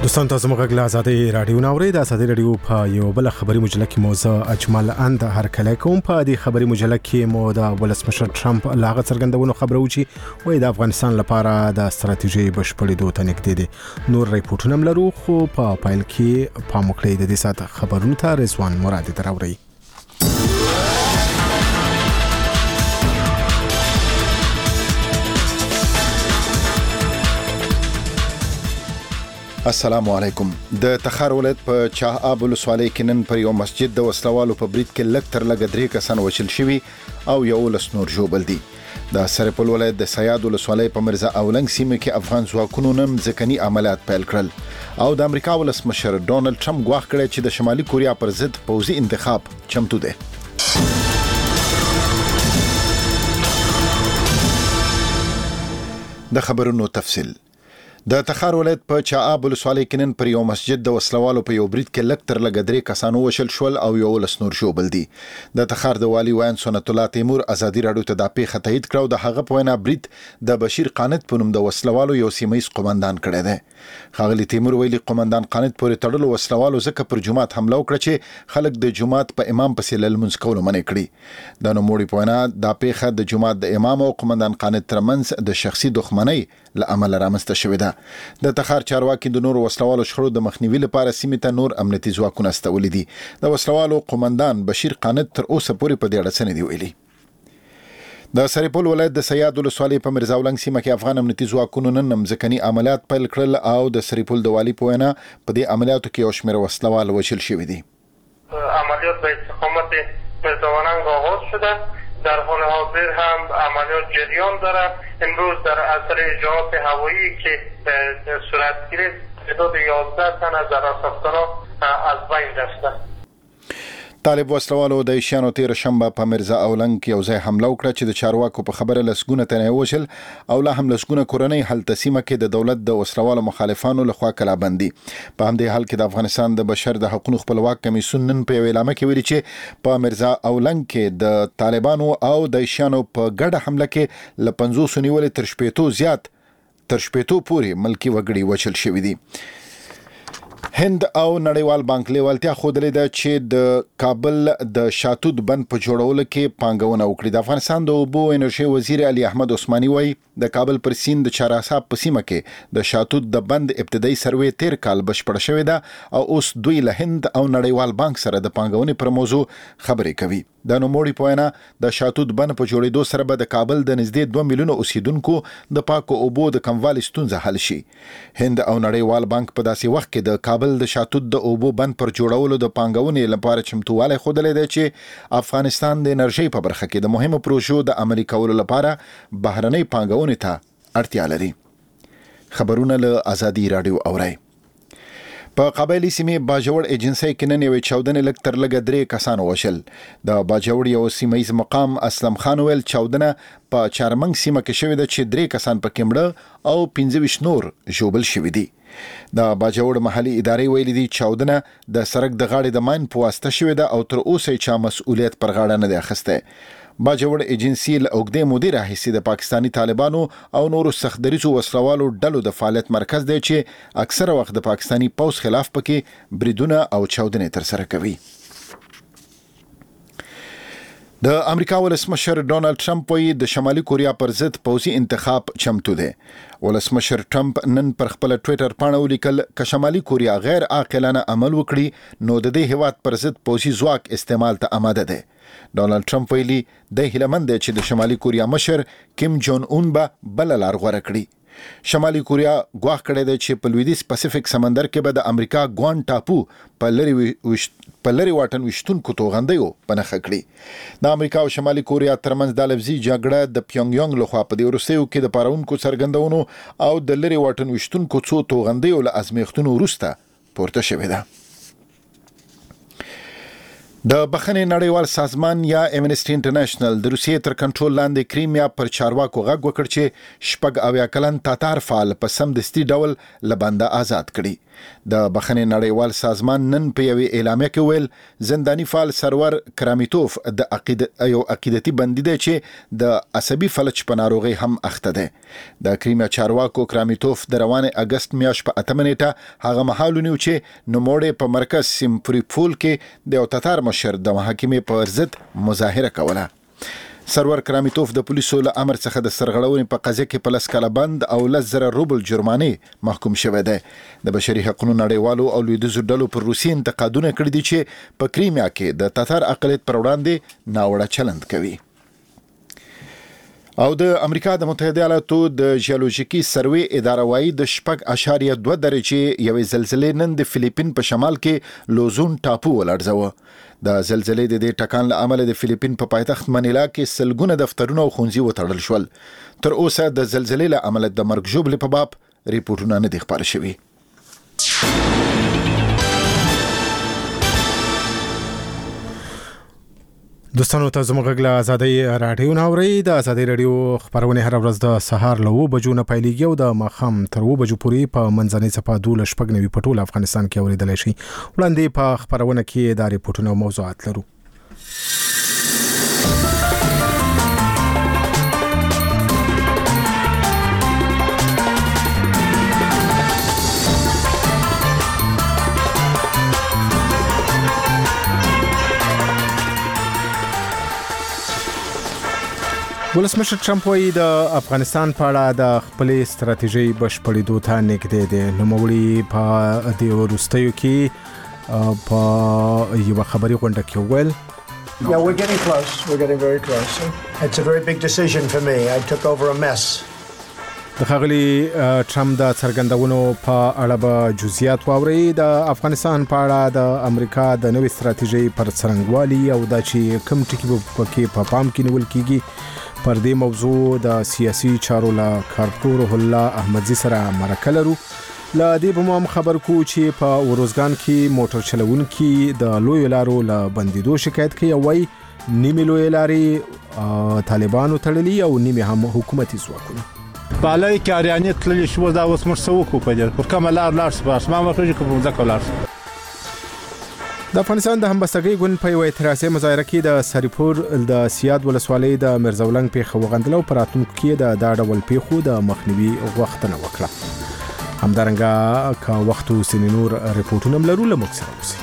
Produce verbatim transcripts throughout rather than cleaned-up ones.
دوستان تاسو موږ له آزادۍ رادیو ناوړي د آزادۍ رادیو په یو بل خبري مجله کې موضوع اجمل اند هر کله کوم په دې خبري مجله کې مو د ولسمشر ټرمپ لاغه څرګندونو خبرو چی وای د افغانستان لپاره د ستراتیژي بشپړېدو ته نږدې دي. نور ریپورتونه لرو خو په پایل کې په مخکې د دې سات خبرونو ته رضوان مرادي دراوړي. السلام علیکم. د تخار ولایت په چاه اب ولسوالۍ کې نن پر یو مسجد د وسلوالو په برید کې لږ تر لږه درې کسان وژل شوي او یو لس نور ژوبل دي. د سرپل ولایت د سیاد ولسوالۍ په مرزا اولنګ سیمه کې افغان ځواکونو نن ځکني عملیات پیل کړل او د امریکا ولسمشر ډونالد ټرمپ غواړي کړي چې د شمالي کوریا پر ضد پوځي انتخاب چمتو دي. د خبرونو تفصیل. د تخار ولایت په چاه اب ولسوالۍ کې نن پر یو مسجد د وسلوالو په یو برید کې لږ تر لږه درې کسان وشل شول او یو لس نور ژوبل دي. د تخار د والي وان سنت الله تیمور ازادي راډیو ته د پیښه تایید کړو. د هغه په وینا برید د بشیر قانت په نوم د وسلوالو یو سیمایي قومندان کړی دی. ښاغلي تیمور ویلي قومندان قانت پورې تړلو وسلوالو ځکه پر جماعت حمله وکړه چې خلک د جماعت په امام پسې لمونځ کولو منع کړي. د نوموړي په وینا د پیښه د جماعت د امام او قومندان قانت ترمنځ د شخصي دښمنۍ له امله رامنځته شوې ده. د تخار چارواکي د نور وسلوالو شخړو د مخنیوي لپاره سیمې ته نور امنیتي ځواکونه استولي دي. د وسلوالو قومندان بشیر قانت تر اوسه پورې په دې اړه څه نه دي ویلي. د سرپل ولایت د سیاد ولسوالۍ په مرزا اولنګ سیمه کې افغان امنیتي ځواکونو نن ځکني عملیات پیل کړل او د سرپل د والي په وینا په دې عملیاتو کې یو شمېر وسلوال وژل شوي دي. عملیات به استقامت مرزا اولنګ آغاز شده. در حال حاضر هم عملیات جریان داره. امروز در اثر جهات هوایی که صورت گرفت تعداد یازده تن از راسافکارا از بین رفته. طالب وسلوالو د ایشانو تیر شنبه په مرزا اولنګ یو ځای حمله وکړه چې د چارواکو په خبره لسګونه تنه وشل او لا هم لسګونه کورنۍ هلته سیمه کې د دولت د وسلوالو مخالفانو لخوا کلابندي. په همدې حال کې د افغانستان د بشر د حقوقو خپلواک کمیسیون نن په اعلامیه کې ویلي چې په مرزا اولنګ کې د طالبانو او د ایشانو په ګډه حمله کې ل پنځوس نیولې تر شپېتو زیات تر شپېتو پورې ملکی وګړي وچل شوي دي. هند او نړیوال بانک لیوالتیا خودلې ده چې د کابل د شاتود بند په جوړولو کې پانګونه وکړي. د افغانستان د اوبو انرژي وزیر علي احمد عثماني وایي د کابل پر سیند د چاراساب په سیمه کې د شاتود د بند ابتدایي سروې تیر کال بشپړ شوې ده او اوس دوی له هند او نړیوال بانک سره د پانګونې پر موضوع خبرې کوي. د نوموړي په وینا د شاتود بند په جوړېدو سره به د کابل د نږدې دوه میلیونه اوسیدونکو د پاکو اوبو د کموالي ستونزه حل شي. هند او نړیوال بانک په داسې وخت کې د کابل د شاتود د اوبو بند پر جوړولو د پانګونې لپاره چمتووالی ښودلی دی چې افغانستان د انرژي په برخه کې د مهمو پروژو د عملي کولو لپاره بهرنۍ پانګونې ته اړتیا لري. خبرونه له آزادي راډیو اورئ. په قبایلی سیمې باجوړ ایجنسی کې نن یوې چاودنې لږ تر لږه درې کسان وشل. د باجوړ یو سیمهیز مقام اسلم خان ویل چاودنه په چارمنګ سیمه کې شوې ده چې درې کسان پکې مړه او پنځه ویشت نور ژوبل شوي دي. د باجوړ محلي ادارې ویلي دي چاودنه د سړک د غاړې د ماین په واسطه شوې ده او تر اوسه چا مسؤلیت پر غاړه نه دی اخیستی. باجوړ ایجنسی له اوږدې مودې راهیسې د پاکستاني طالبانو او نورو سختدریځو وسلوالو ډلو د فعالیت مرکز دی چې اکثره وخت د پاکستاني پوځ خلاف پکې بریدونه او چاودنې ترسره کوي. د امریکا ولسمشر ډونالد ټرمپ وایي د شمالي کوریا پر ضد پوځي انتخاب چمتو دی. ولسمشر ټرمپ نن پر خپل ټویټر پاڼه ولیکل ک شمالي کوریا غیر عاقلانه عمل وکړي نو د دې هیواد پر ضد پوځي ځواک استعمال ته آماده دی. ډونالد ټرمپ ویلي د هیلمند دی چې د شمالي کوریا مشر کیم جون اون به بل لار غوره کړي. شمالي کوریا ګواښ کړی دی چې په لویدیځ پاسفیک سمندر کې به د امریکا ګوان ټاپو په لری په لری واټن وشتونکو توغندیو په نښه کړي. د امریکا او شمالي کوریا ترمنځ د لفظي جګړه د پیونګ یانګ لخوا په دې وروستیو کې د پارونکو څرګندونو او د لری واټن وشتونکو څو توغندیو له ازمیښتونو وروسته پورته شوې ده. د بخښنې نړیوال سازمان یا امنسټي انټرنیشنل د روسیې تر کنټرول لاندې کریمیا پر چارواکو غږ وکړ چې شپږ اویا کلن تاتار فعال په سمدستي ډول له بنده آزاد کړي. د بخښنې نړیوال سازمان نن په یوې اعلامیه کې ویل زنداني فعال سرور کراميتوف د عقیده یو عقیدتي بندي دی چې د عصبي فلج په ناروغي هم اخته دی. د کریمیا چارواکو کراميتوف د روانه اگست میاشت په اتمه نیټه هغه مهال ونیو چې نوموړی په مرکز سیمفریپول کې د یو تاتار مشر د محاکمې په ضد مظاهره کوله. سرور کراميتوف د پولیسو له امر څخه د سرغړونې په قضیه کې په لس کاله بند او لس زره روبل جرمانه محکوم شوی دی. د بشري حقوقو نړیوالو او لویدیځو ډلو پر روسي انتقادونه کړي دي چې په کریمیا کې د تاتار اقلیت پر وړاندې ناوړه چلند کوي. او د امریکا د متحده ایالاتو د جیولوژیکي سروې اداره وايي د شپږ اشاریه دوه درجې یوې زلزلې نن د فلیپین په شمال کې لوزون ټاپو ولړزوه. د زلزلې د دې ټکان له امله د فلیپین په پایتخت منیلا کې سلګونه دفترونه او ښوونځي وتړل شول. تر اوسه د زلزلې له امله د مرګ ژوبلې په باب ریپورتونه نه دي خپاره شوي. دوستانو ته زموږ غږ له ازادۍ راډیو نه اورئ. د ازادۍ راډیو خپرونه هر ورځ د سهار له اوه بجو نه پیلېږي او د ماښام تر اوه بجو پورې په منځنۍ څپه دولس شپږ نوي په ټول افغانستان کې اورېدلی شي. وړاندې په خپرونه کې دا ریپورټونه او موضوعات لرو. ولسمشر ټرمپ وايي د افغانستان په اړه د خپلې ستراتیژۍ بشپړېدو ته نږدې دی. نوموړي په دې وروستیو کې په یوه خبري غونډه کې وویل Yeah, we're getting close. We're getting very close. It's a very big decision for me. I took over a mess. د ښاغلي ټرمپ د څرګندونو په اړه به جزئیات واورئ. د افغانستان په اړه د امریکا د نوې ستراتیژۍ پر څرنګوالي او دا چې کوم ټکي به پکې په پام کې نیول کیږي پر دې موضوع د سیاسي چارو له کارپور روح الله احمدزي سره مرکه لرو. له دې به هم خبر کو چې په وروزګان کې موټر چلونکي د لوی لارو له بندیدو شکایت کوي او وايي نیمه لوی لارې طالبانو تړلي او نیمه هم حکومتي ځواکونه. بالای کاریانی تللی شو دا اوس موږ څه وکړو په دې پر کومه لار لاړ شو بس ما ورته کوم ځکه لاړ شو. د افغانستان د همبستګۍ ګوند په یو اعتراضي مظاهره کې د سریپور د سیاد ولسوالۍ د مرزولنګ پیښه وغندله او په راتلونکي کې د دا ډول پیښو د مخنیوي غوښتنه وکړه. همدارنګه که وخت وسینې نور ریپورټونه هم لرو له موږ سره اوسئ.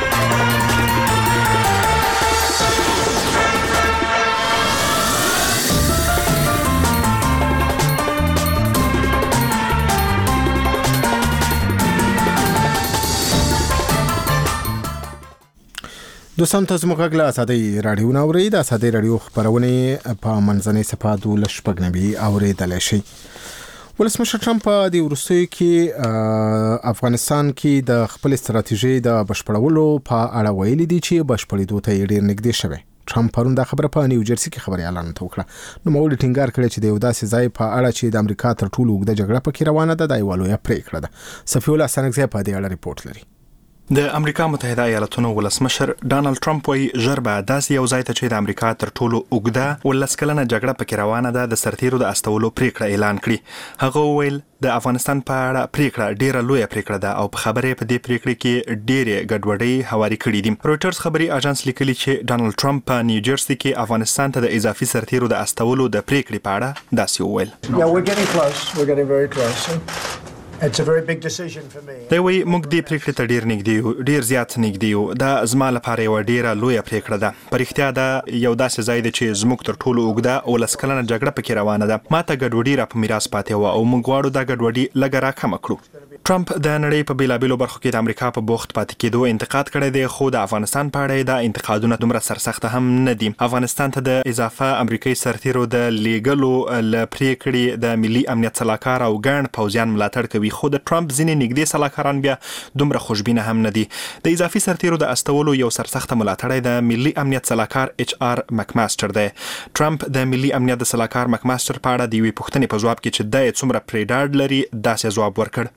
دوستان ته زموږ غږ له ازادۍ راډیو نه اورئ. د ازادۍ راډیو خپرونې په منځنۍ څپه دولس شپږ نوي اورېدلی شئ. ولسمشر ټرمپ په دې وروستیو کې افغانستان کې د خپل ستراتیژۍ د بشپړولو په اړه ویلي دي چې بشپړېدو ته یې ډېر نږدې شوی. ټرمپ پرون دا خبره په نیو جرسي کې خبري اعلان وکړه. نوموړي ټینګار کړی چې د یو داسې ځای په اړه چې د امریکا تر ټولو اوږده جګړه پکې روانه ده دا یوه لویه پرېکړه ده. صفي الله سنګزی په دې اړه ریپورټ لري. د امریکا متحده ایالاتونو ولسمشر ډانلډ ټرمپ وايي ژر به داسې یو ځای ته چې د امریکا تر ټولو اوږده ولس کلنه جګړه پکې روانه ده د سرتیرو د استولو پریکړه اعلان کړي. هغه وویل د افغانستان په اړه پریکړه ډیره لویه پریکړه ده او په خبرې په دې پریکړه کې ډېرې ګډوډۍ هواري کړې دي. رويټرز خبري اژانس لیکلي چې ډانلډ ټرمپ په نیو جرسي کې افغانستان ته د اضافي سرتیرو د استولو د پریکړې په اړه داسې وویل. Yeah, we're getting close. We're getting very close. It's a very big decision for me. دا وی موږ دې پریکړې ته ډیر نږدې یو ډیر زیات نږدې یو دا زما لپاره یو ډیره لویه پریکړه ده. په رښتیا دا یو داسې ځای دی چې زموږ تر ټولو اوږده ولس کلنه جګړه پکې روانه ده. ما ته ګډوډي را په میراث پاتې و او موږ غواړو دا ګډوډي لږه راکمه کړو. ټرمپ د نړۍ په بیلابیلو برخو کې د امریکا په بوخت پاتې کېدو انتقاد کړی دی خو د افغانستان په اړه دا انتقادونه دومره سرسخته هم نه دي. افغانستان ته د اضافه امریکایي سرتیرو د لیګلو ل پریکړې د ملي امنیت سلاکار او ګڼ پوځیان ملاتړ کوي خو د ټرمپ ځینې نږدې سلاکاران بیا دومره خوشبینه هم نه دي. د اضافي سرتیرو د استولو یو سرسخته ملاتړی د ملي امنیت سلاکار ایچ آر مکماستر دی. ټرمپ د ملي امنیت د سلاکار مکماستر په اړه د یوې پوښتنې په ځواب کې چې د څومره پریډاډ لري داسې ځواب ورکړ.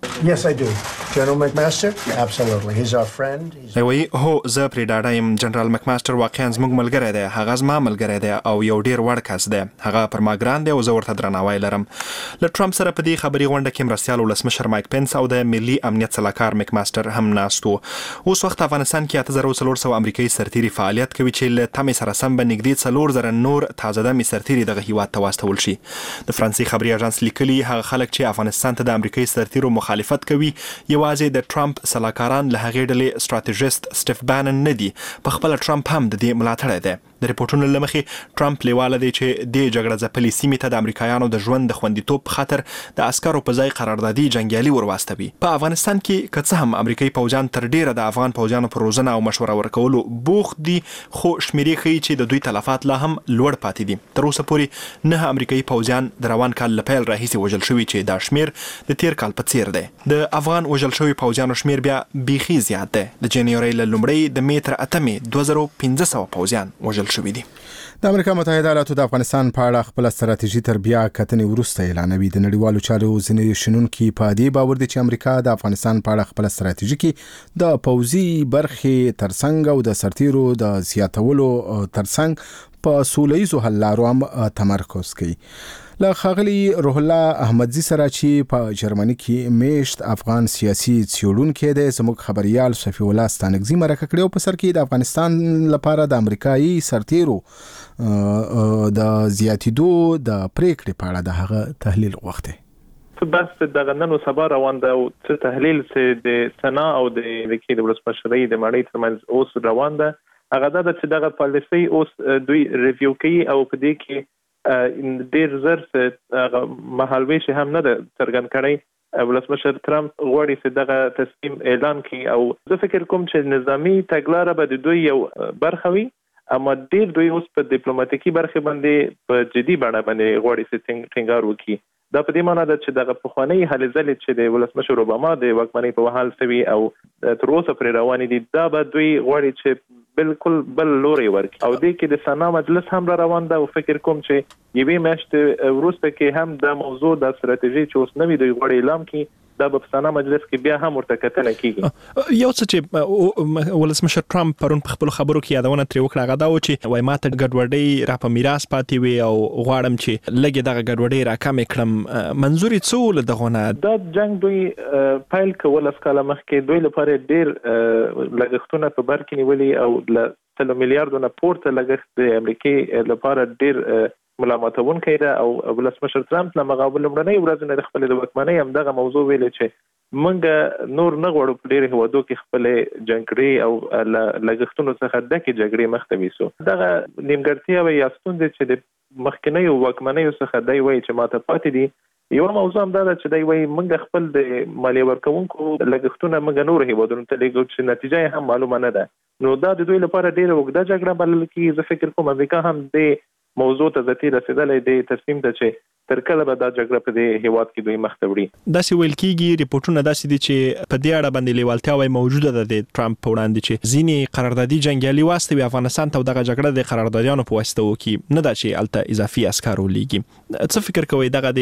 Yes, I do. General McMaster? Absolutely. He's our friend. He's... وی هو زه پرې ډاډه یم جنرال مکماستر واقعا زموږ ملګری دی هغه زما ملګری دی او یو ډیر وړ کس دی هغه پر ما ګران دی او زه ورته درناوی لرم له ټرمپ سره په دې خبري غونډه کې مرستیال ولسمشر مایک پنس او د ملي امنیت سلاکار مکماستر هم ناست وو اوس وخت افغانستان کې اته زره څلور سوه امریکایي سرتیري فعالیت کوي چې له تمې سره سم به نږدې څلور زره نور تازه دمې سرتیري دغه هیواد ته واستول شي د فرانسې خبري اژانس لیکلي هغه خلک چې افغانستان ته د امریکایي سرتیرو مخالفت کوي یوازې د ټرمپ سلاکاران له هغې ډلې ستراتیژیست سټیف بانن نه دي په خپله ټرمپ هم د دې ملاتړی دی د ریپورټونو له مخې ټرمپ لیواله دی چې دې جګړه ځپلې سیمې ته د امریکایانو د ژوند د خوندیتوب په خاطر د عسکرو په ځای قراردادي جنګیالي ورواستوي په افغانستان کې که څه هم امریکایي پوځیان تر ډیره د افغان پوځیانو په روزنه او مشوره ورکولو بوخت دي خو شمیرې ښیي چې د دوی تلفات لا هم لوړ پاتې دي تر اوسه پورې نه امریکایي پوځیان د روان کال له پیل راهیسې وژل شوي چې دا شمیر د تیر کال په څیر دی د افغان وژل شوي پوځیانو شمیر بیا بیخي زیات دی د جنوري له لومړۍ د مې تر اتمې دوه زره پنځه سوه پوځیان وژل شوي دي د امریکا متحده ایالاتو د افغانستان په اړه خپل ستراتیژي تر بیا کتنې وروسته اعلانوي د نړیوالو چارو ځینې شنونکي په دې باور دي چې امریکا د افغانستان په اړه خپل ستراتیژي کې د پوځي برخې ترڅنګ او د سرتیرو د زیاتولو ترڅنګ په سولهییزو حل لارو هم تمرکز کوي له ښاغلي روح الله احمدزي سره چې په جرمني کې میشت افغان سیاسي څیړونکی دی زموږ خبریال صفي الله ستانکزي مرکه کړې په سر کې د افغانستان لپاره د امریکایي سرتیرو د زیاتیدو د پریکړې په اړه د هغه تحلیل غوښتی بس دغه نن سبا روان ده او څه تحلیل چې د سنا او د امریکای د ولسمشرۍ د ماڼۍ ترمنځ اوس روان ده هغه دا چې دغه پالیسي اوس دوی ریویو کوي او په دې کې ډیر زر څه مهالويش هم نه ده څرګند کړی ولسمشر ترامپ غواړي چې دغه تصمیم اعلان کړي او زه فکر کوم چې نظامی تګلاره به د دوی یو برخه وي اما ډیر دوی اوس په ډیپلوماټیکي برخه باندې په جدي بڼه باندې غواړي چې ټینګار وکړي دا په دې معنی ده چې دغه پخوانی هلې ځلې چې د ولسمشر اوباما د واکمنۍ په وحال سوي او تر اوسه پرې روانې دي دا به دوی غواړي چې بالکل بل لوري ورکړي او دې کې د سنا مجلس هم را روان ده او فکر کوم چې یوې میاشتې وروسته کې هم د موضوع د ستراتیژي چې اوس نوې دوی غواړي اعلان کړي دا په سنا مجلس کې بیا هم ورته کتنه کیږي یو څه چې ولسمشر ټرمپ پرون په خپل خبرو کې یادونه ترې وکړه هغه دا و چې وای ماته ګډوډۍ را په میراث پاتې وي او غواړم چې لږ دغه ګډوډۍ را کم کړم منظور یې څه ول دغه دا جنگ دوی فایل کول اسکاله مخکې دوی لپاره ډیر لګښتونه په بر کې نیولي او ل څلور میلیارډ نه پورته لګښت د امریکای لپاره ډیر ملامتون کړه او ولسمشر ترامپ له مقابل لمړنۍ ورځ نه خپل د واکمنۍ هم دغه موضوع ویل چې منګه نور نه غوړو په ډېر هوادو کې خپل جنگري او لګښتونو څخه دغه جګړې مخته ویسو دغه نیمګړتیا وي یاستون چې د مخکنۍ واکمنۍ څخه دی وایي چې ماته پاتې دي یو موضوع هم دا چې دی وایي منګه خپل د مالی ورکوونکو لګښتونه منګه نور هوادونو ته لګو چې نتیجه هم معلومه نه ده نو دا د دوی لپاره ډېر وګړه جګړه بلل کیږي زه فکر کوم امریکا هم د موضوع ته ذاتی رسیدلې دی تصمیم ته چې تر کله به دا جګړه په دې هیواد کې دوی مخ ته وړي دا سی ویل کیږي ریپورتونه دا سي دي چې په دې اړه باندې لیوالتیا وای موجوده ده د ټرمپ په وړاندې چې ځینی قراردادي جنگیالي واستوي افغانستان ته دغه جګړه د قراردادیانو په واسطه وکي نه دا چې الته اضافي عسكر ولېږي څه فکر کوي دغه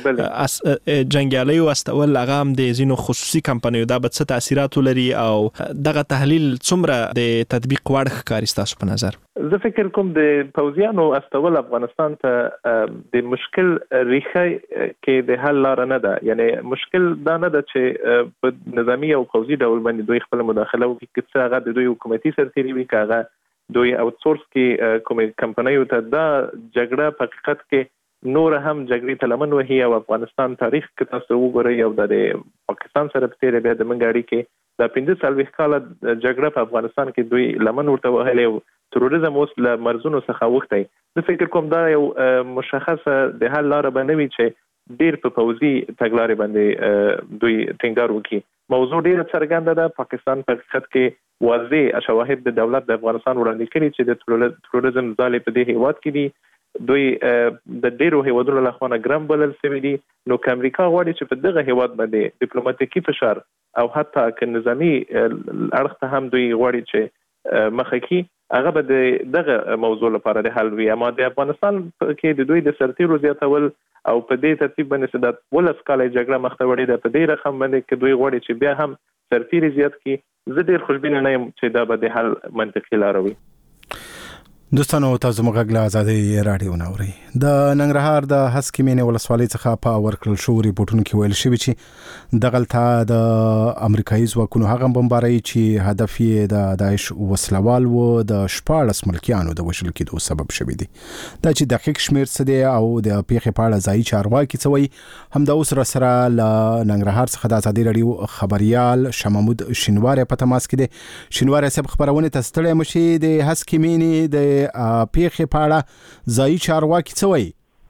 د جنگیالي واستول هغه هم د ځینو خصوصي کمپنیو دا به څه تاثیرات لري او دغه تحلیل څومره د تطبیق وړ ښکاري تاسو په نظر زه فکر کوم د پوځیانو استول افغانستان ته د مشکل ریښه کې د حل لار نه ده یعنی مشکل دا نه ده چې په نظامی او پوځي ډول باندې دوی خپل مداخله وکړي چې هغه د دوی حکومتي سرتیري وي کاغه دوی اوټ سورس کې کومې کمپنیو ته دا جګړه په حقیقت کې نور هم جګړې ته لمن وهي او افغانستان تاریخ کې تاسو وګورئ او د پاکستان سره په تیره بیا د منګاړي کې د پنځه څلوېښت کاله جګړه په افغانستان کې دوی لمن ورته وهلې او تروریزم اوس له مرزونو څخه وښتی زه فکر کوم دا یو مشخصه د حل لاره به نه وي چې ډېر په پوځي تګلارې باندې دوی ټینګار وکړي موضوع ډېره څرګنده ده پاکستان په حقیقت کې واضح شواهد د دولت د افغانستان وړاندې کړي چې د تروریزم ځالې په دې هیواد کې دي دوی د ډیرو هیوادونو له خوا ګرام بلل شوي دي نو که امریکا غواړي چې په دغه هیواد باندې ډیپلوماټیکي فشار او حتی که نظامی اړخ ته هم دوی غواړي چې مخه کړي هغه به د دغه موضوع لپاره د حل وي. اما د افغانستان کې د دوی د سرتیرو زیاتول او په دې ترتیب باندې د ولس کاله جګړه مخته وړي ده، په دې رقم باندې کې دوی غواړي چې بیا هم سرتیري زیات کی. زه ډیر خوشبینه نه یم چې دا به د حل منطقي لار وي. دوستانو تاسو موږ غږ له آزادۍ راډیو نوري د ننګرهار د هسکې مینې ولسوالۍ څخه په ورکړل شو ریپورتونو کې ویل شوی چې دغلته د امریکایي ځواکونو هغه بمبارۍ چې هدف یې د داعش وسلوال و د شپاړس ملکیانو د وژل کېدو سبب شوی دی. دا چې دقیق شمیر څه دی او د پیښې په اړه ځایي چارواکي څه وایي، همدا اوس را سره له ننګرهار څخه د آزادۍ راډیو خبريال شاه محمود شینواری په تماس کې دی. شینواری صاحب خبرونه ته ستړی مشي د هسکې مینې د پیښې په اړه ځایي چارواکي څه وایي؟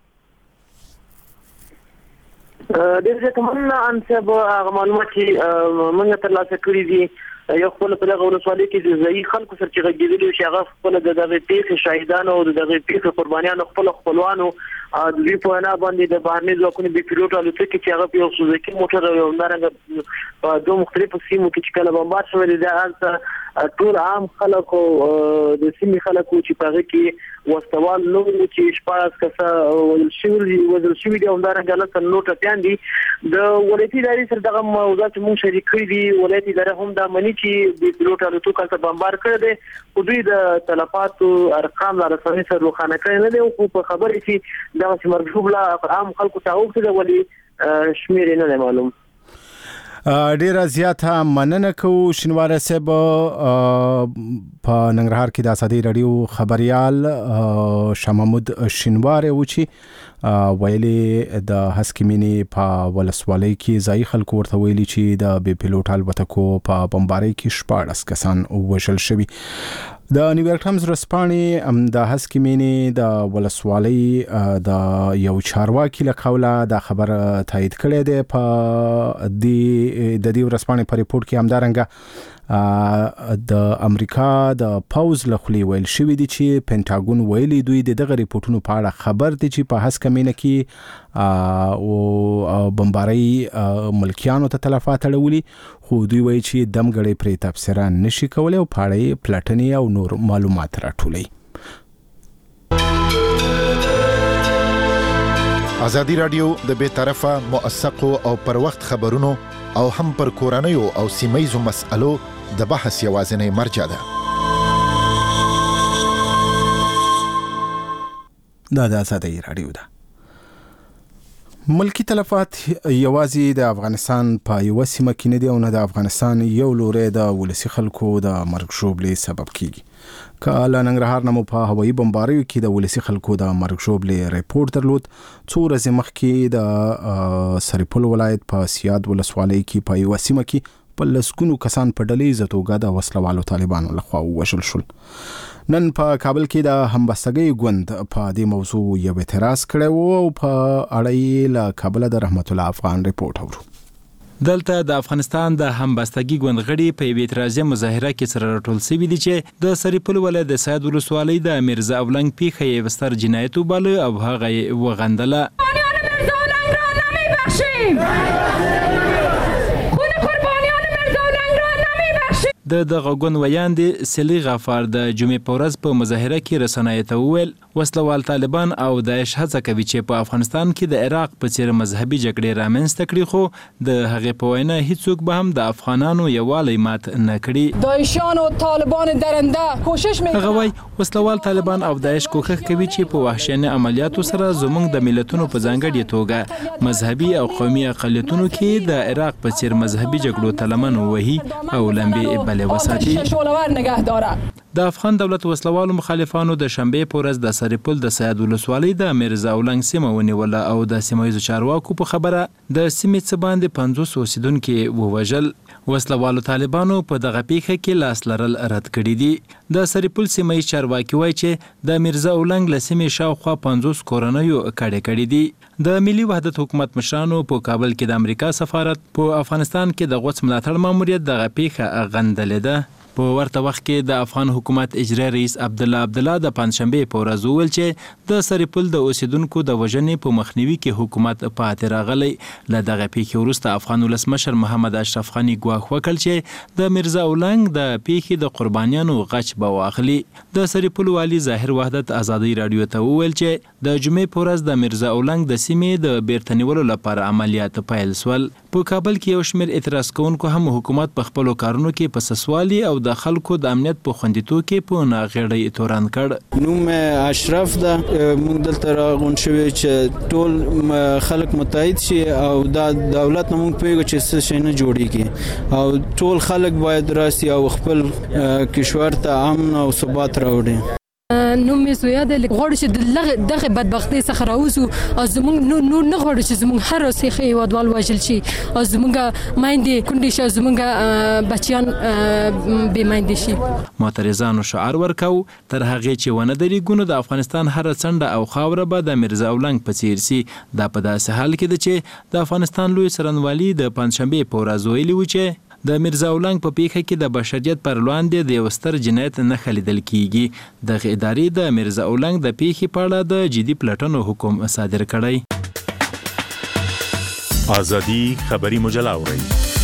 ډېر زیات مننه ان صاحب، هغه معلومات چې موږ ترلاسه کړي دي یو خپل په دغه ولسوالۍ کې د ځایي خلکو سره چې غږېدلي چې هغه خپل د دغه پیښې شاهدانو او د دغه پیښې قربانیانو خپل خپلوانو د دوی په وینا باندې د بهرني ځواکونو بې پیلوټ الوتکې چې هغه په یو سوزوکي موټر او یو همدارنګه په دوه مختلفو سیمو کې چې کله بمبار شوی دی، دا هلته ټول عام خلک او د سیمې خلکو چې په هغه کې وسوال نو چې شپاړس کسه وژل شوي وژل شوي دي او همدارنګه لس نور ټپیان دي. د ولایتي ادارې سره دغه موضوعات موږ شریک کړي دي. ولایتي اداره هم دا مني چې بې پیلوټ الوتکه هلته بمبار کړی دی، خو دوی د تلفاتو ارقام له رسنۍ سره روښانه کړی نه دي. خو په خبرې چې دغه چې مرجوب لا عام خلکو ته اوښتې ده، ولې شمیر یې نه دی معلوم. ډیره زیاته مننه کوو شینواری صاحب. په ننګرهار کې د آزادۍ راډیو خبريال شاه محمود شینواری و چې ویلي د هسکې مینې په ولسوالۍ کې ځایي خلکو ورته ویلي چې د بې پیلوټ الوتکو په بمبارۍ کې شپاړس کسان وژل شوي. د نیویارک ټایمز ورځپاڼې د هسکې مینې د ولسوالۍ د یو چارواکي له قوله دا خبر تایید کړی دی. په دې د دې ورځپاڼې په ریپورت کې همدارنګه د امریکا د پاوز له خولې ویل شوی دی چې پینټاګون ویلي دوی د دغه ریپورتونو په اړه خبر دي چې په هسکې مینه کې او بمبارۍ ملکیانو ته تلفات اړولي، خو دوی وایي چې دمګړی پرې تبصره نشي کولی او په اړه یې پلټنې او نور معلومات راټولوي. آزادي راډیو د بې طرفه موثقو او پر وخت خبرونو او هم پر کورنیو او سیمایزو مسألو د بحث یوازینی مرجع ده. دا د آزادۍ راډیو ده. ملکی تلفات یوازې د افغانستان په یو سیمه کې نه دی او نه د افغانستان یو لوري د ولسی خلکو د مرګ شوبلې سبب کیږي. کله ننګرهار نمو په هوایي بمباریو کې د ولسی خلکو د مرګ شوبلې ریپورت درلود. څو ورځې مخکې د سرپل ولایت په سیاد ولسوالۍ کې په یو سیمه کې په لسګونو کسان په ډلې زتوګه د وسلوالو طالبانو لخوا وژل شول. نن په کابل کې د همبستګۍ ګوند په دې موضوع یو اعتراض کړی و او په اړه له کابل د رحمت الله افغان ریپورت اورو. دلته د افغانستان د همبستګۍ ګوند غړي په یوه اعتراضي مظاهره کې سره راټول شوي دي چې د سرپل ولایت د سید ولسوالۍ د میرزا اولنګ پیښه یې ستر جنایت وباله او هغه یې وغندله. د دغه ګوند ویان دي سلی غفار د جمعې په ورځ په مظاهره کې رسنیو ته وویل وسلوال طالبان او داعش هڅه کوي چې په افغانستان کې د عراق په څیر مذهبي جګړې رامنځته کړي، خو د هغې په وینا هیڅوک به هم د افغانانو یووالی مات نه کړي. داعشیان او طالبان درنده کوشش میکنن. هغه وایي وسلوال طالبان او داعش کوښښ کوي چې په وحشیانه عملیاتو سره زموږ د ملتونو په ځانګړې توګه مذهبي او قومي اقلیتونو کې د عراق په څیر مذهبي جګړو ته لمن ووهي او لمبې د افغان دولت وسلوالو مخالفانو د شنبې په ورځ د سرپل د سید ولسوالۍ د میرزا اولنګ سیمه ونیوله او د سیمایي چارواکو په خبره د سیمې څخه باندې پنځوس اوسیدونکو ووژل. وسلوالو طالبانو په دغه پیښه کې لاس لرل رد کړي دي. د سرپل سیمایي چارواکي وایي چې د میرزا اولنګ له سیمې شاوخوا پنځوس کورنیو کډې کړي دي. د ملي وحدت حکومت مشرانو په کابل کې د امریکا سفارت په افغانستان کې د غوڅ ملاتړ ماموریت دغه پیښه غندلې ده. په ورته وخت کې د افغان حکومت اجرایي رئیس عبدالله عبدالله د پنځشنبې په ورځ وویل چې د سرپل د اوسیدونکو د وژنې په مخنیوي کې حکومت پاتې راغلی. له دغه پیښې وروسته افغان ولسمشر محمد اشرف غني ګواښ وکړ چې د میرزا اولنګ د پیښې د قربانیانو غچ به واخلي. د سرپل والي ظاهر وحدت ازادي راډیو ته وویل چې د جمعې په ورځ د میرزا اولنګ د سیمې د بیرته نیولو لپاره عملیات پیل سول. په کابل کې یو شمېر اعتراض کوونکو هم حکومت په خپلو کارونو کې په سسوالي او د خلکو د امنیت په خوندیتوب کې په ناغېړۍ تورن کړ. نوم اشرف ده. موږ دلته راغون شوي چې ټول خلک متحد شي او دا دولت نه موږ پوهېږو چې څه شی نه جوړېږي او ټول خلک باید راسي او خپل کشور ته امن او ثبات راوړي. نو مې زویا د غوړ چې دغه بدبختۍ څخه راوځو او زموږ نو نو نه غوړ چې زموږ هر اوسې هیوادوال وژل شي او زموږ مایندې کونډې شي زموږ بچیان بې مایندې شي. معترضانو شعار ورکو تر هغې چې ونه درېږو د افغانستان هره څنډه او خاوره به د میرزا اولنګ په څیر سي. دا په داسې حال کې ده چې د افغانستان لوی څارنوالي د پنځشنبې په ورځ ویلي و چې د میرزا اولنګ په پیښه کې د بشریت پر وړاندې د یو ستر جنایت نښه لیدل کیږي. دغه ادارې د میرزا اولنګ د پیښې په اړه د جدي پلټنو حکم صادر کړی. ازادي خبري مجله اورئ.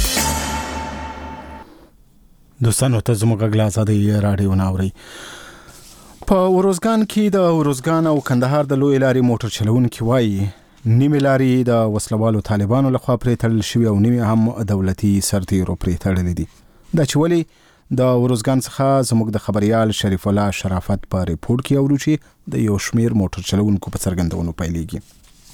دوستانو ته زموږ غږ ازادي راډیو ناوري. په وروزګان کې د وروزګان او کندهار د لوی لارې موټر چلوونکي وایي نیمه لارې د وسلوالو طالبانو لخوا پرې تړل شوي او نیمه هم دولتي سرتیرو پرې تړلې دي. دا چې ولې د وروزګان څخه زموږ د خبريال شریف الله شرافت په ریپورت کې اورو چې د یو شمیر موټر چلوونکو په څرګندونو پیلېږي.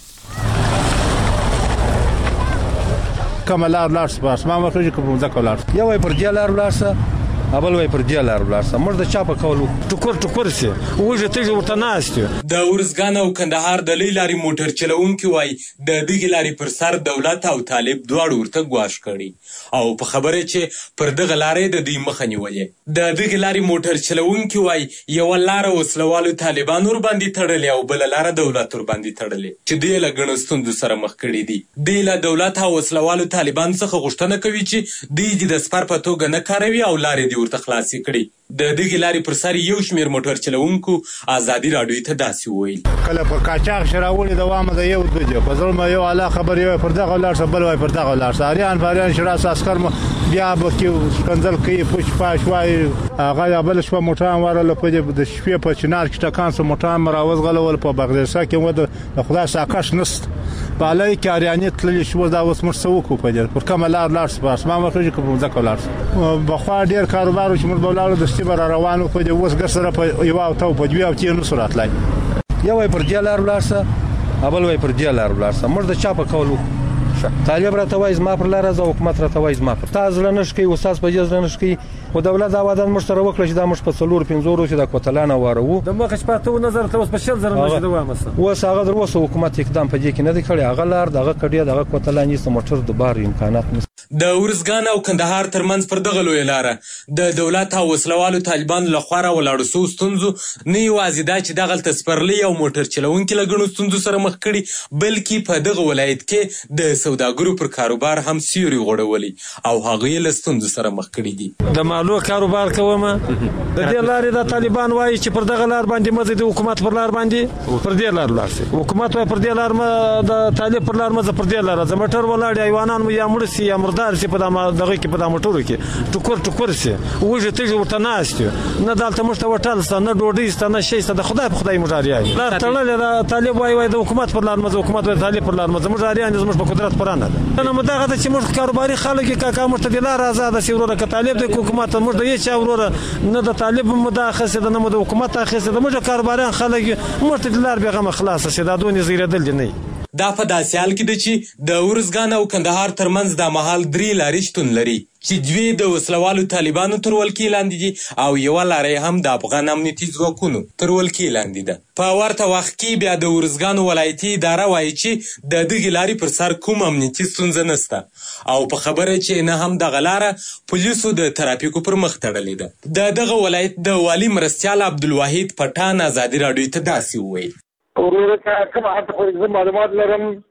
کومه لار لاړ سپاس ما مخکې کوم ځکه لاړ یو پر دې لار لاړ ابل وای پر دې لار لاړ موږ د چا په کولو ټکور ټکور سي وځه ته ورته ناستو. د ورزګان او کندهار د لوی لارې موټر چلوونکي وای د دغه لارې پر سر دولت او طالب دواړو ورته ګواښ کړي او په خبره چې پر دغه لارې د دې مخ نیولې. د دغه لارې موټر چلوونکي وای یو لار وسلوالو طالبان ور باندې تړلې او بل لار دولت ور باندې تړلې چې د لګنستوند سره مخ کړي دي. د له دولت او وسلوالو طالبان څخه غوښتنه کوي چې د سپر په توګه نه کاروي او لارې ورته خلاصي کړي. د دغه لارې پر سر یو شمیر موټر چلوونکو ازادي راډیو ته داسې وویل. کله په قاچاق شراولې دوامه د یو دوجه په ځل یو اعلی خبر یو پر دغه لار سره بل وای پر دغه لار سره اریان فاریان شراس عسكر بیا به کې کنځل کوي پوش پاش وای هغه بل شپه موټر ورله په د شپې په چنار کې ټکان سره موټر مراوز غلول په بغدادسا کې و د خدای ساکش نست بالای کاریانی تللی شو دا اوس موږ سوکو په دې پر کومه لار لاړ سپاس ما مخکې کوم ځکه لاړ بخوا ډیر کاروبار چې موږ بولاړو د ستبر روانو په دې اوس ګر سره په یو او تو په دوی او تیر نو سرعت لای یو پر دې لار لاړ ابل وای پر دې لار لاړ موږ د چا په کولو طالب را توایز ما پر لار از حکومت را توایز ما پر تاسو لنش کې استاد په جز لنش کې او دولت دا وادن مشترک وکړي چې دا مش په څلور پنځور چې د کوتلانه وارو د مخ شپه ته نظر ته اوس په شل زره نشي دوه مسه و ساغه در وسو حکومت اقدام په دې کې نه دی کړی هغه لار دغه کډیا دغه کوتلانی سم موټر د بار امکانات نشته. د ورزګان او کندهار ترمنځ پر دغه لوی لار د دولت او وسلوالو طالبان لخوا را ولاړ سو ستونزو نه یوازې دا چې دغه تسپرلی او موټر چلوونکي لګنو ستونزو سره مخ کړي بلکې په دغه ولایت کې د سوداګرو پر کاروبار هم سیوري غوړولي او هغه له ستونزو سره مخ کړي دي. د مالو کاروبار کوم د دې لارې د طالبان وایي چې پر دغه لار باندې مزه د حکومت پر لار باندې پر دې لار لاړ حکومت وایي پر دې لار ما د طالب پر لار مزه پر دې لار د موټر ولاړ ایوانان مو یا مړ سي یا مردار سي په دغه کې په موټرو کې ټکور ټکور سي وځه ته ورته ناستو نه دالته مشته وټال ستنه ډوډۍ ستنه شي ستنه خدای په خدای مجاریان لار تړلې د طالب وایي وایي د حکومت پر لار مزه حکومت وایي طالب پر لار مزه مجاریان زموږ په قدرت پرانه ده نه مداغه چې موږ کاروباري خلک کاکا مشته د لار آزاد سي ورته ک طالب د حکومت موږ د هیڅ ورته نه د طالب مداخله ده نه د حکومت اخیسته د موږ کاروباري خلک موږ د لار به خلاص سي دا دونې زیرېدل دي نه. دا په داسې حال کې ده چې د ورزګان او کندهار ترمنځ د مهال درې لارې شتون لري چې دوی د وسلوالو طالبانو تر ولکې لاندې دي او یوه لاره هم د افغان امنیتي ځواکونو تر ولکې لاندې ده. په ورته وخت کې بیا د ورزګان ولایتي اداره وایي چې د دغې لارې پر سر کوم امنیتي ستونزه نشته او په خبره چې نه هم دغه لاره پولیسو د ترافیکو پر مخ تړلې ده. د دغه ولایت د والي مرستیال عبدالواحد پټان ازادي راډیو ته داسې وویل. ورور ته کوم حد خو معلومات لرم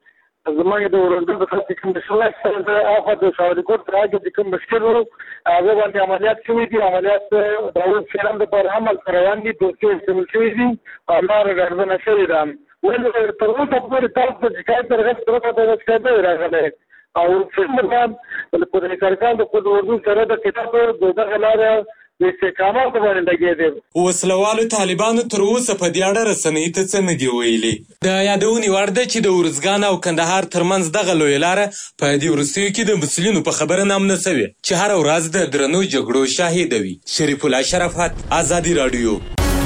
زموږ د ورځې د خلک کوم مشکلات سره د افغان د ساوریکوټ راځي د کوم مشکل ورو هغه باندې عملیات شوي دي عملیات د اول فلم د پر عمل روان دي دوه څه شوي دي او لار غرض شوي ده ولې تر اوسه پورې تاسو د شکایت درغښت راته د شکایت راغلی او څنګه باندې په دې سرکار د اردو سره د کتاب د دغه لار د استقامت باندې لګېدل وسلوالو طالبانو تر اوسه په دې اړه رسنۍ ته څه نه دي ویلي. د یادونې وړ ده چې د ارزګان او کندهار ترمنځ دغه لویه لاره په دې وروستیو کې د مسؤلینو په خبره نامنه شوې چې هره ورځ د درنو جګړو شاهده وي. شریف الله شرافت، ازادي راډیو.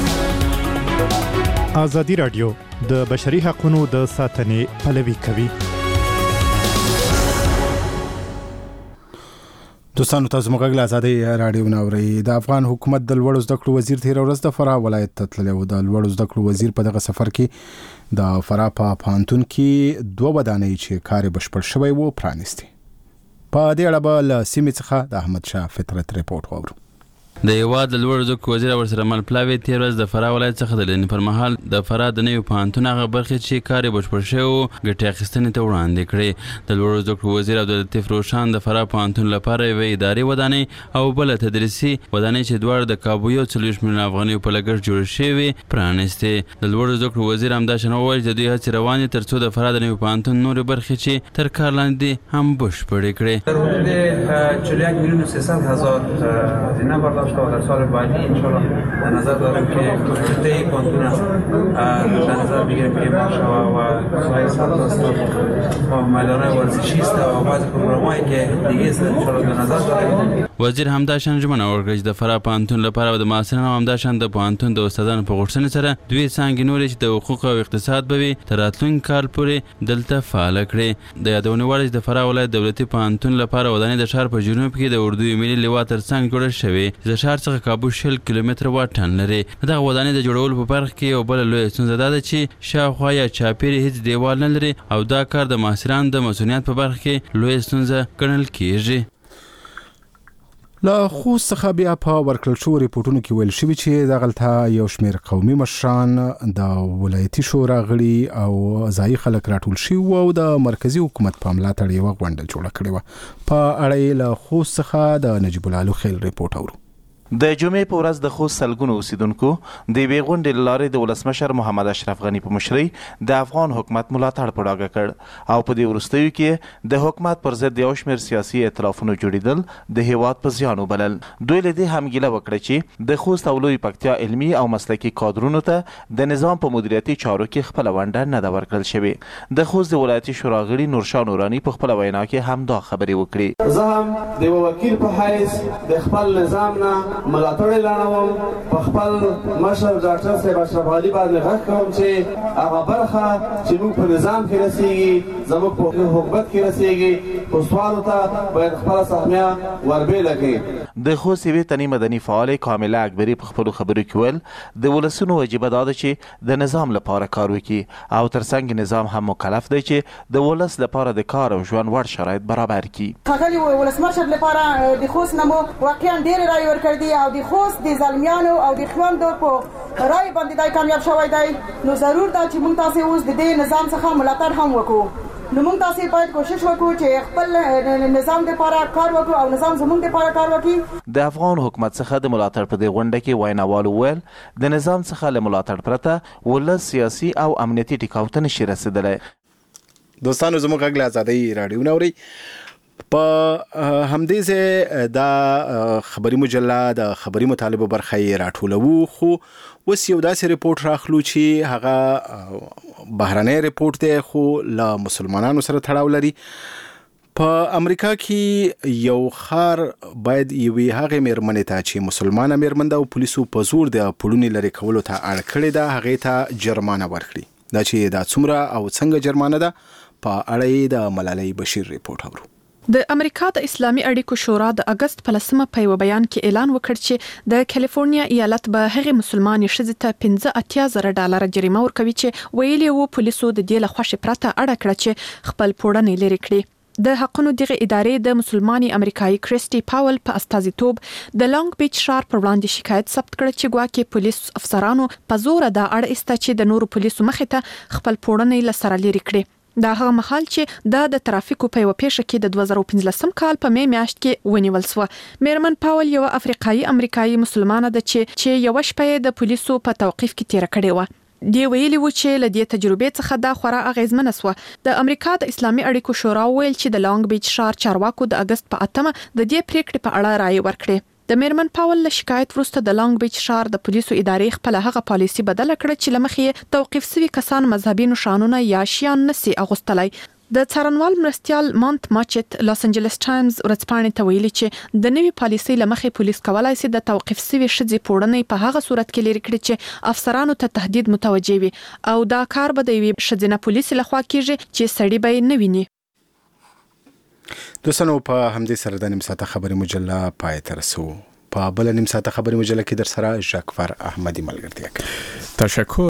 ازادي راډیو د بشري حقوقو د ساتنې پلوي کوي. دوستانو تاسو موږ له ازادي راډیو ناوړي. د افغان حکومت د لوړو زده کړو وزیر تیر ورځ د فراه ولایت ته تللی و. د لوړو زده کړو وزیر په دغه سفر کې د فراه په پوهنتون کې دوه ودانۍ چې کار بشپړ شوی و پرانیستي. په دې اړه به له سیمې څخه د احمد شاه فطرت ریپورت واورو. د هیواد د لوړو زده کړو وزیر ورسره مل پلاوي تیر ورځ د فراه ولایت څخه د لیدنې پر مهال د فراه د نوي پوهنتون هغه برخې چې کار یې بشپړ شوی و ګټې اخیستنې ته وړاندې کړې. د لوړو زده کړو وزیر عبداللطیف روشان د فراه پوهنتون لپاره یوه اداري ودانۍ او بله تدریسي ودانۍ چې دواړه د کابو یو څلوېښت میلیونه افغانیو په لګښت جوړې شوې پرانیستې. د لوړو زده کړو وزیر همداشان وویل چې دوی هڅې روانې تر څو د فراه د نوي پوهنتون نورې برخې چې تر کار لاندې هم بشپړې کړي. در حدود چهل و یک میلیون و سیصد هزار هزینه برداشت و در سال بعدی انشالله در نظر داریم که کشته پانتون در نظر بگیریم که ماشا و سایر سطح است و میدانه ورزشی است و بعض پروگرامایی که دیگه است انشالله در نظر داریم. وزیر همداشان ژمنه وکړه چې د فراه پوهنتون لپاره د محصلینو او همداشان د پوهنتون د استادانو په غوښتنې سره دوی څانګې نورې چې د حقوق او اقتصاد به وي تر راتلونکي کال پورې دلته فعاله کړي. د یادونې وړ چې د فراه ولایت دولتي پوهنتون لپاره ودانۍ د ښار په جنوب کې د اردو ملي لوا تر څنګ جوړه شوې چې د ښار څخه کابو شل کیلومتره واټن لري. دغه ودانۍ د جوړولو په برخه کې یو بله لویه ستونزه دا ده چې شاوخوا یا چاپیرې هیڅ دیوال نه لري او دا کار د محصلانو د مسؤلیت په برخه کې لویه ستونزه ګڼل کیږي. له خوست څخه بیا په ورکړل شوو ریپورټونو کې ویل شوي چې دغلته یو شمېر قومي مشران د ولایتي شورا غړي او ځایي خلک راټول شوي او د مرکزي حکومت په ملاتړ یوه غونډه جوړه کړې وه. په اړه یې له خوست څخه د نجیب الله لوخیل ریپورټ اورو. د جمعې په ورځ د خوست سلګونو اوسیدونکو د یوې غونډې له لارې د ولسمشر محمد اشرف غني په مشرۍ د افغان حکومت ملاتړ په ډاګه کړ او په دې وروستیو کې د حکومت پر ضد یو شمېر سیاسي ائتلافونو جوړېدل د هیواد په زیان وبلل. دوی له دې هم ګیله وکړه چې د خوست او لوی پکتیا علمي او مسلکي کادرونو ته د نظام په مدیریتي چارو کې خپله ونډه نه ده ورکړل شوې. د خوست د ولایتي شورا غړي نورشاه نوراني په خپله وینا کې هم دا خبرې وکړې. زه هم د یوه وکیل په حیث د خپل نظام نه ملاتړ لرم. په خپل مشر ډاکټر صاحب اشرف علي باندې غږ کوم چې هغه برخه چې موږ په نظام کې رسېږي زموږ په حکومت کې رسېږي پوسټوالو ته باید خپله سهمیه وربېله کړي. د خوست یوې تنې مدني فعالې کامله اکبري په خپلو خبرو کې ویل د ولسونو وجیبه دا ده چې د نظام لپاره کار وکړي او ترڅنګ نظام هم مکلف دی چې د ولس لپاره د کار او ژوند وړ شرایط برابر کړي. ښاغلي ولسمشر لپاره د خوست نه مو واقعا ډېرې رایې ورکړې دي او د خوست د زلمیانو او د خویندو په رایې باندې دی کامیاب شوی دی. نو ضرور ده چې موږ تاسې اوس د دې نظام څخه ملاتړ هم وکړو. نو موږ تاسې باید کوشش وکړو چې خپل نظام دپاره کار وکړو او نظام زموږ دپاره کار وکړي. د افغان حکومت څخه د ملاتړ په دې غونډه کې ویناوالو ویل د نظام څخه له ملاتړ پرته ولس سیاسي او امنیتي ټیکاو ته نشي رسېدلی. دوستانو زموږ غږ له ازادۍ راډیو نه اورئ. په همدې ځای دا خبري مجله د خبري مطالبه برخه یې راټولوو خو اوس یو داسې ریپورټ راخلو چې هغه بهرنی ریپورټ دی خو له مسلمانانو سره تړاو لري. په امریکا کې یو خار باید یوې هغې میرمنې ته چې مسلمانه میرمن ده او پولیسو په زور د پوړونې لرې کولو ته اړ کړې ده هغې ته جرمانه ورکړي. دا چې دا څومره او څنګه جرمانه ده په اړه یې د ملالۍ بشیر ریپورټ اورو. د امریکا د اسلامي اړیکو شورا د اگست په لسمه په یو بیان کې اعلان وکړ چې د کالیفورنیا ایالت به هغې مسلمانې ښځې ته پنځه اتیا زره ډالره جریمه ورکوي چې ویلي وو پولیسو د دې له خوښې پرته اړه کړه چې خپل پوړنې لرې کړي. د حقونو دغه ادارې د مسلمانې امریکایي کریسټي پاول په استازیتوب د لانګ بیچ ښار پر وړاندې شکایت ثبت کړ چې ګواکې پولیس افسرانو په زور دا اړ ایسته چې د نورو پولیسو مخې ته خپل پوړنې له سره لرې کړي. دا هغه مهال چې دا د ترافیکو په یو پیښه کې د دوه زره پنځلسم کال په می میاشت کې ونیول شو. میرمن پاول یو افریقایي امریکایي مسلمانه ده چې چې یو شپه د پولیسو په توقیف کې تیر کړې و. دی ویلي و چې ل دې تجربې څخه دا خورا اغیزمنه سو. د امریکا د اسلامي اړیکو شورا ویل چې د لانګ بیچ ښار چارواکو د اگست په اتمه د دې پریکړې په اړه رائے ورکړه. د میرمن پاول له شکایت وروسته د لانګ بیچ ښار د پولیسو ادارې خپل هغه پالیسي بدله کړه چې لمخې توقیف شوی کسان مذهبي نشانونه یا شیان نسی اغوستلای. د څارنوال مرستيال مانت ماچت لاس انجلس ټایمز ورځپاڼې ته ویلي چې د نوي پالیسي لمخې پولیس کولای شي د توقیف شوی شذې پوړنې په هغه صورت کې لري کړي چې افسرانو ته تهدید متوجي وي او دا کار به د وی شذنه پولیس لخوا کیږي چې سړی به نه ویني. دوستانو په همدې سره د نیم ساعته خبري مجله پای ته رسو. په بل نیم ساعته خبري مجله کې در سره ژاکفر احمدي ملګرتیا کوي. تشکر.